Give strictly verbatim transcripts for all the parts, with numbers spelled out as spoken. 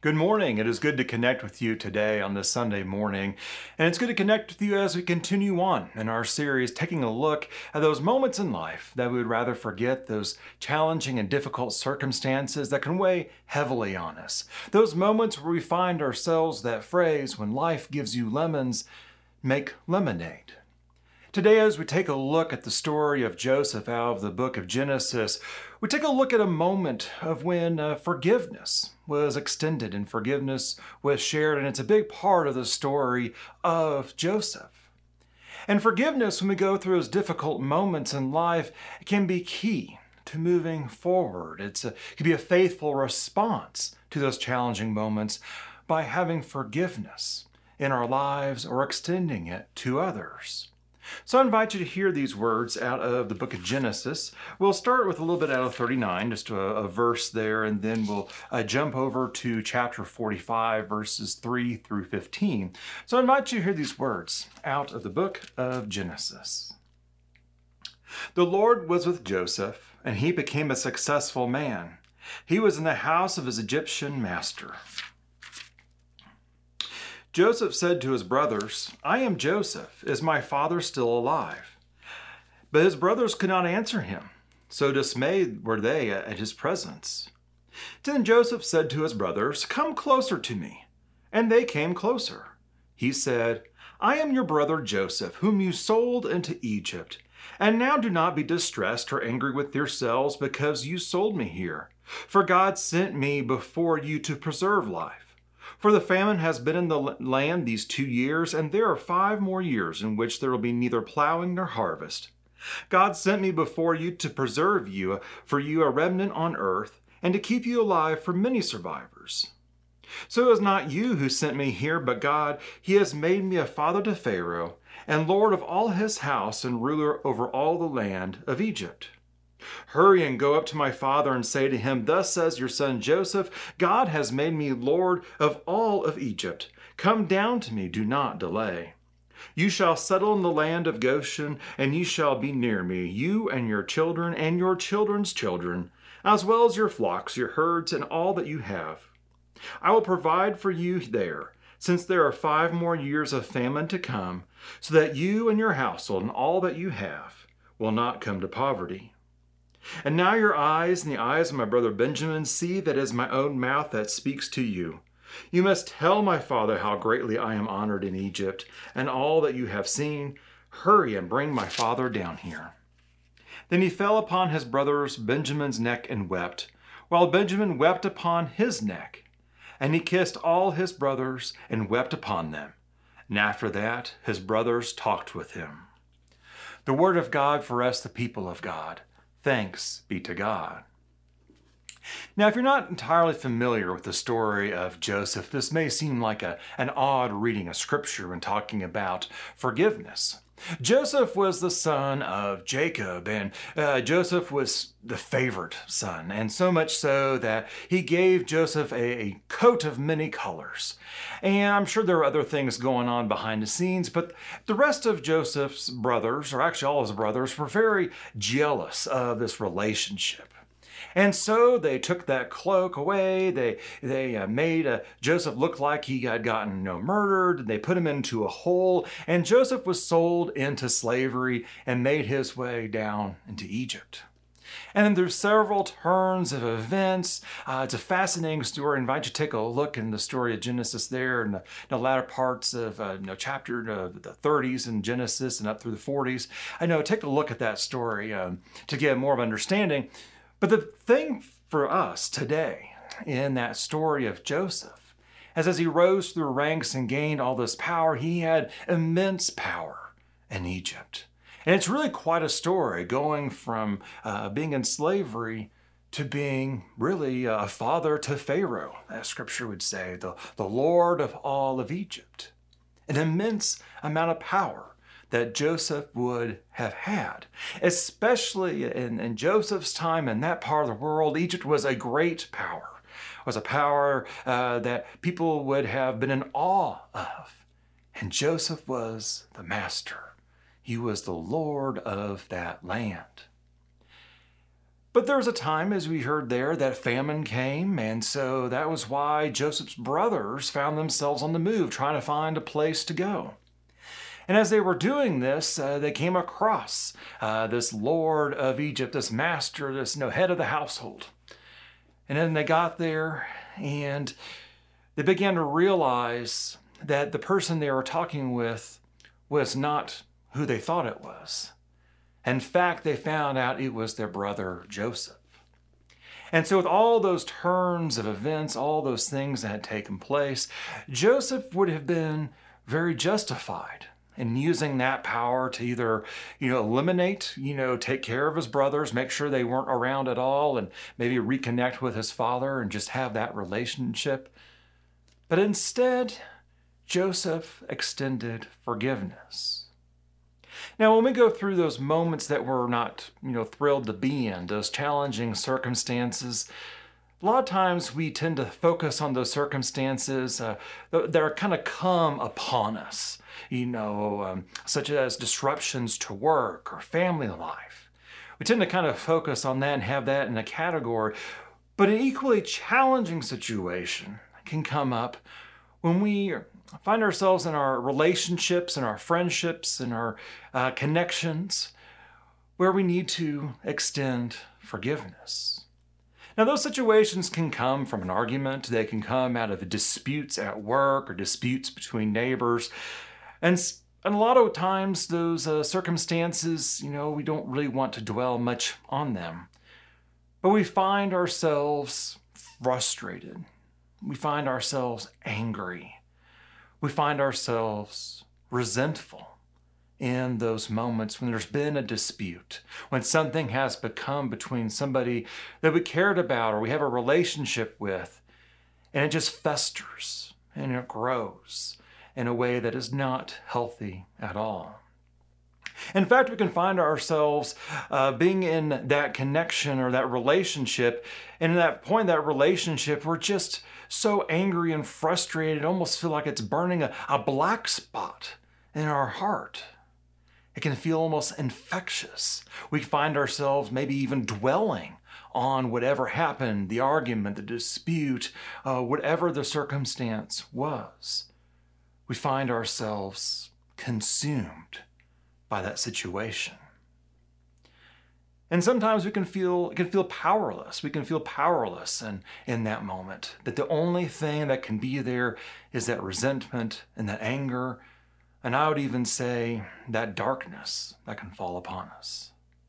Good morning. It is good to connect with you today on this Sunday morning. And it's good to connect with you as we continue on in our series, taking a look at those moments in life that we would rather forget, those challenging and difficult circumstances that can weigh heavily on us. Those moments where we find ourselves, that phrase, when life gives you lemons, make lemonade. Today, as we take a look at the story of Joseph out of the book of Genesis, we take a look at a moment of when uh, forgiveness was extended and forgiveness was shared, and it's a big part of the story of Joseph. And forgiveness, when we go through those difficult moments in life, can be key to moving forward. It's a, it can be a faithful response to those challenging moments by having forgiveness in our lives or extending it to others. So I invite you to hear these words out of the book of Genesis. We'll start with a little bit out of thirty-nine, just a, a verse there, and then we'll uh, jump over to chapter forty-five, verses three through fifteen. So I invite you to hear these words out of the book of Genesis. The Lord was with Joseph, and he became a successful man. He was in the house of his Egyptian master. Joseph said to his brothers, "I am Joseph. Is my father still alive?" But his brothers could not answer him, so dismayed were they at his presence. Then Joseph said to his brothers, "Come closer to me." And they came closer. He said, "I am your brother Joseph, whom you sold into Egypt. And now do not be distressed or angry with yourselves because you sold me here. For God sent me before you to preserve life. For the famine has been in the land these two years, and there are five more years in which there will be neither plowing nor harvest. God sent me before you to preserve you, for you a remnant on earth, and to keep you alive for many survivors. So it was not you who sent me here, but God. He has made me a father to Pharaoh, and lord of all his house, and ruler over all the land of Egypt. Hurry and go up to my father and say to him, 'Thus says your son Joseph, God has made me lord of all of Egypt. Come down to me, do not delay. You shall settle in the land of Goshen, and you shall be near me, you and your children and your children's children, as well as your flocks, your herds, and all that you have. I will provide for you there, since there are five more years of famine to come, so that you and your household and all that you have will not come to poverty. And now your eyes and the eyes of my brother Benjamin see that it is my own mouth that speaks to you. You must tell my father how greatly I am honored in Egypt, and all that you have seen. Hurry and bring my father down here." Then he fell upon his brother Benjamin's neck and wept, while Benjamin wept upon his neck. And he kissed all his brothers and wept upon them. And after that, his brothers talked with him. The word of God for us, the people of God. Thanks be to God. Now, if you're not entirely familiar with the story of Joseph, this may seem like a, an odd reading of scripture when talking about forgiveness. Joseph was the son of Jacob, and uh, Joseph was the favorite son, and so much so that he gave Joseph a, a coat of many colors. And I'm sure there were other things going on behind the scenes, but the rest of Joseph's brothers, or actually all his brothers, were very jealous of this relationship. And so they took that cloak away. They they uh, made uh, Joseph look like he had gotten you know, murdered. They put him into a hole, and Joseph was sold into slavery and made his way down into Egypt. And then there's several turns of events. Uh, it's a fascinating story. I invite you to take a look in the story of Genesis there in the, the latter parts of uh, you know, chapter uh, the thirties in Genesis and up through the forties. I know, take a look at that story um, to get more of an understanding. But the thing for us today in that story of Joseph is as he rose through ranks and gained all this power, he had immense power in Egypt. And it's really quite a story going from uh, being in slavery to being really a father to Pharaoh, as scripture would say, the, the Lord of all of Egypt. An immense amount of power that Joseph would have had. Especially in, in Joseph's time in that part of the world, Egypt was a great power. It was a power uh, that people would have been in awe of. And Joseph was the master. He was the Lord of that land. But there was a time, as we heard there, that famine came, and so that was why Joseph's brothers found themselves on the move, trying to find a place to go. And as they were doing this, uh, they came across uh, this lord of Egypt, this master, this you know, head of the household. And then they got there, and they began to realize that the person they were talking with was not who they thought it was. In fact, they found out it was their brother Joseph. And so with all those turns of events, all those things that had taken place, Joseph would have been very justified in using that power to either, you know, eliminate, you know, take care of his brothers, make sure they weren't around at all, and maybe reconnect with his father and just have that relationship. But instead, Joseph extended forgiveness. Now, when we go through those moments that we're not, you know, thrilled to be in, those challenging circumstances, a lot of times we tend to focus on those circumstances uh, that are kind of come upon us, you know, um, such as disruptions to work or family life. We tend to kind of focus on that and have that in a category. But an equally challenging situation can come up when we find ourselves in our relationships and our friendships and our uh, connections where we need to extend forgiveness. Now, those situations can come from an argument. They can come out of disputes at work or disputes between neighbors. And, and a lot of times those uh, circumstances, you know, we don't really want to dwell much on them. But we find ourselves frustrated. We find ourselves angry. We find ourselves resentful in those moments when there's been a dispute, when something has become between somebody that we cared about or we have a relationship with, and it just festers and it grows in a way that is not healthy at all. In fact, we can find ourselves uh, being in that connection or that relationship, and in that point, that relationship, we're just so angry and frustrated, almost feel like it's burning a, a black spot in our heart. It can feel almost infectious. We find ourselves maybe even dwelling on whatever happened, the argument, the dispute, uh, whatever the circumstance was. We find ourselves consumed by that situation. And sometimes we can feel can feel powerless. We can feel powerless in, in that moment. That the only thing that can be there is that resentment and that anger, and I would even say that darkness that can fall upon us.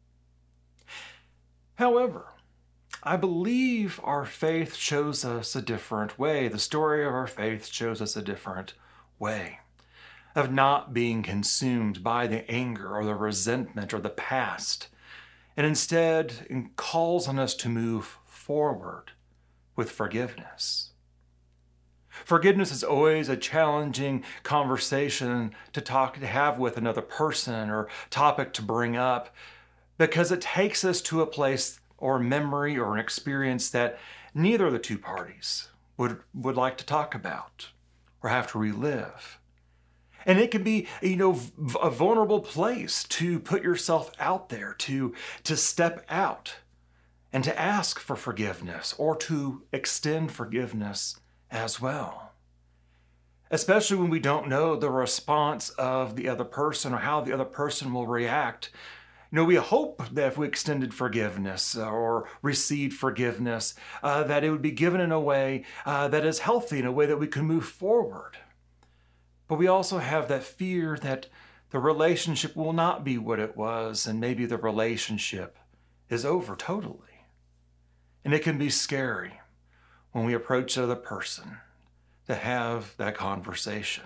However, I believe our faith shows us a different way. The story of our faith shows us a different way of not being consumed by the anger or the resentment or the past, and instead it calls on us to move forward with forgiveness. Forgiveness is always a challenging conversation to talk to have with another person or topic to bring up, because it takes us to a place or a memory or an experience that neither of the two parties would, would like to talk about or have to relive. And it can be, you know, a vulnerable place to put yourself out there, to, to step out and to ask for forgiveness or to extend forgiveness as well. Especially when we don't know the response of the other person or how the other person will react. You know, we hope that if we extended forgiveness or received forgiveness, uh, that it would be given in a way uh, that is healthy, in a way that we can move forward. But we also have that fear that the relationship will not be what it was, and maybe the relationship is over totally. And it can be scary when we approach the other person to have that conversation,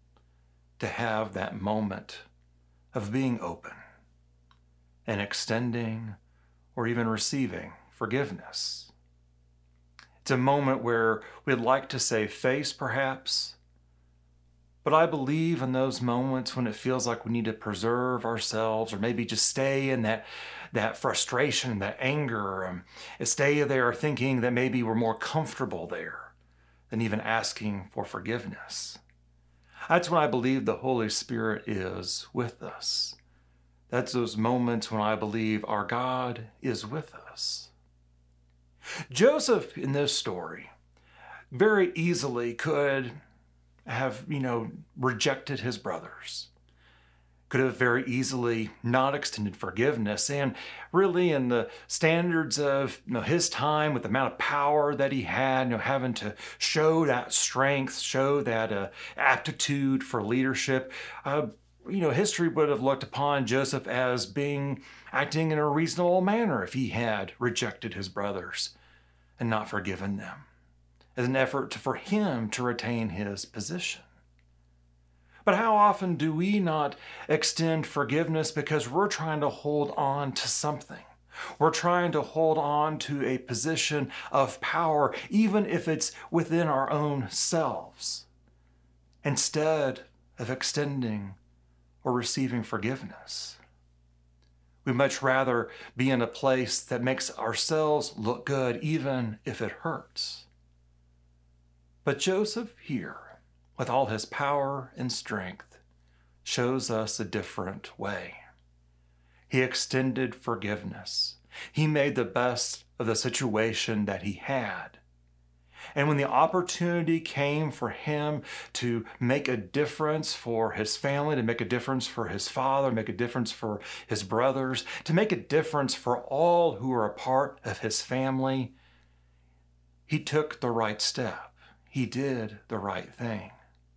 to have that moment of being open and extending or even receiving forgiveness. It's a moment where we'd like to save face, perhaps, but I believe in those moments when it feels like we need to preserve ourselves or maybe just stay in that, that frustration, that anger, um, and stay there thinking that maybe we're more comfortable there than even asking for forgiveness. That's when I believe the Holy Spirit is with us. That's those moments when I believe our God is with us. Joseph in this story very easily could have, you know, rejected his brothers, could have very easily not extended forgiveness. And really, in the standards of, you know, his time, with the amount of power that he had, you know, having to show that strength, show that uh, aptitude for leadership, uh, you know, history would have looked upon Joseph as being acting in a reasonable manner if he had rejected his brothers and not forgiven them, as an effort to, for him to retain his position. But how often do we not extend forgiveness because we're trying to hold on to something? We're trying to hold on to a position of power, even if it's within our own selves, instead of extending or receiving forgiveness. We'd much rather be in a place that makes ourselves look good, even if it hurts. But Joseph here, with all his power and strength, shows us a different way. He extended forgiveness. He made the best of the situation that he had. And when the opportunity came for him to make a difference for his family, to make a difference for his father, make a difference for his brothers, to make a difference for all who are a part of his family, he took the right step. He did the right thing.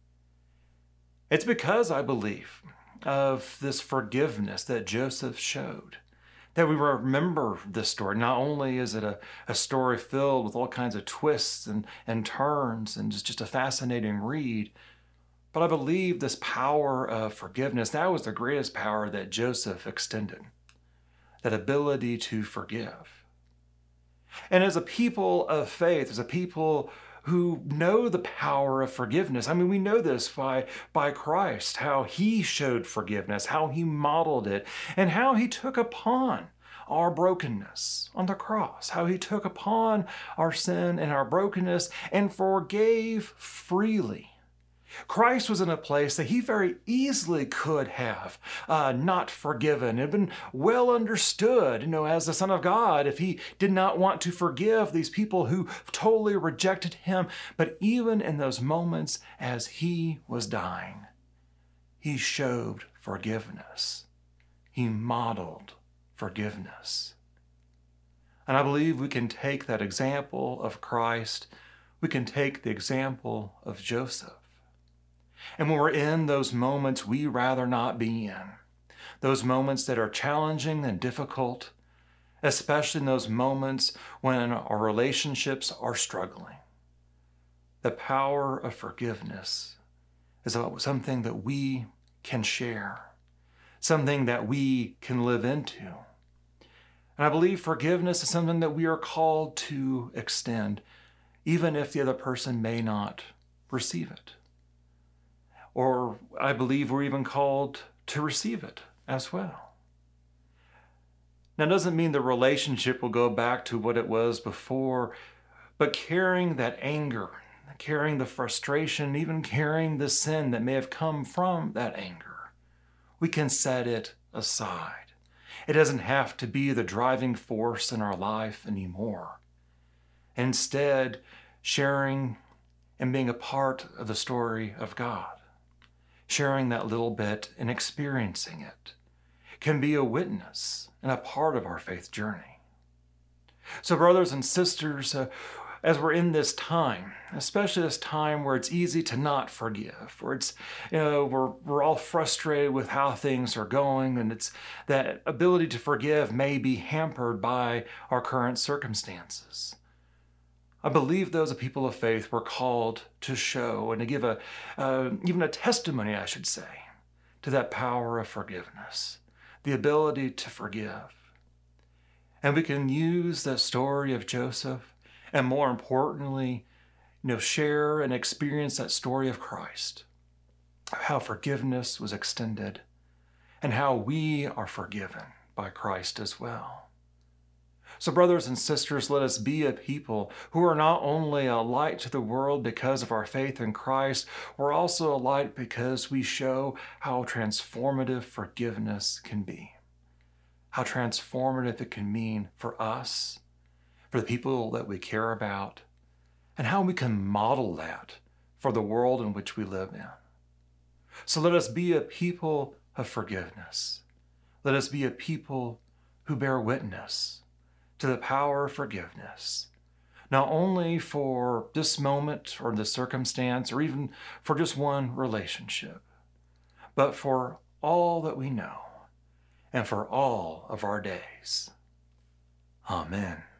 It's because, I believe, of this forgiveness that Joseph showed that we remember this story. Not only is it a, a story filled with all kinds of twists and, and turns and just, just a fascinating read, but I believe this power of forgiveness, that was the greatest power that Joseph extended, that ability to forgive. And as a people of faith, as a people who know the power of forgiveness. I mean, we know this by, by Christ, how he showed forgiveness, how he modeled it, and how he took upon our brokenness on the cross, how he took upon our sin and our brokenness and forgave freely. Christ was in a place that he very easily could have uh, not forgiven. It had been well understood, you know, as the Son of God, if he did not want to forgive these people who totally rejected him. But even in those moments as he was dying, he showed forgiveness. He modeled forgiveness. And I believe we can take that example of Christ. We can take the example of Joseph. And when we're in those moments we rather not be in, those moments that are challenging and difficult, especially in those moments when our relationships are struggling, the power of forgiveness is something that we can share, something that we can live into. And I believe forgiveness is something that we are called to extend, even if the other person may not receive it. Or I believe we're even called to receive it as well. Now, it doesn't mean the relationship will go back to what it was before, but carrying that anger, carrying the frustration, even carrying the sin that may have come from that anger, we can set it aside. It doesn't have to be the driving force in our life anymore. Instead, sharing and being a part of the story of God, sharing that little bit and experiencing it, can be a witness and a part of our faith journey. So brothers and sisters, uh, as we're in this time, especially this time where it's easy to not forgive, where it's, you know, we're, we're all frustrated with how things are going, and it's that ability to forgive may be hampered by our current circumstances. I believe those of people of faith were called to show and to give a, uh, even a testimony, I should say, to that power of forgiveness, the ability to forgive. And we can use the story of Joseph, and more importantly, you know, share and experience that story of Christ, how forgiveness was extended, and how we are forgiven by Christ as well. So brothers and sisters, let us be a people who are not only a light to the world because of our faith in Christ, we're also a light because we show how transformative forgiveness can be, how transformative it can mean for us, for the people that we care about, and how we can model that for the world in which we live in. So let us be a people of forgiveness. Let us be a people who bear witness to the power of forgiveness, not only for this moment or this circumstance or even for just one relationship, but for all that we know and for all of our days. Amen.